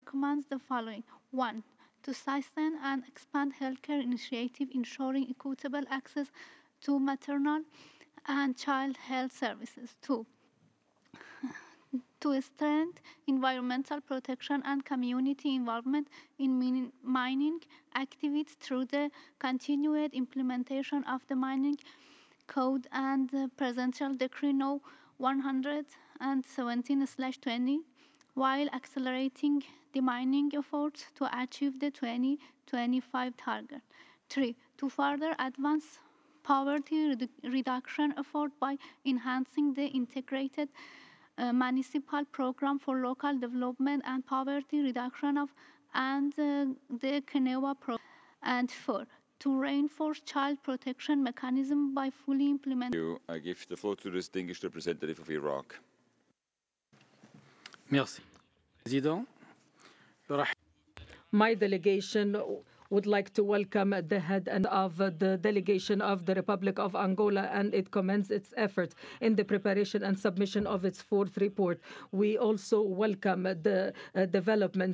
recommends the following. 1. To sustain and expand healthcare initiatives ensuring equitable access to maternal and child health services. 2. To strengthen environmental protection and community involvement in mining activities through the continued implementation of the mining code and the Presidential Decree No. 117/20, while accelerating the mining efforts to achieve the 2025 target. 3. To further advance poverty reduction effort by enhancing the integrated municipal program for local development and poverty reduction and the Kenewa program. And 4. To reinforce child protection mechanism by fully implementing. I give the floor to the distinguished representative of Iraq. Merci. Président. My delegation would like to welcome the head and of the delegation of the Republic of Angola, and it commends its effort in the preparation and submission of its fourth report. We also welcome the development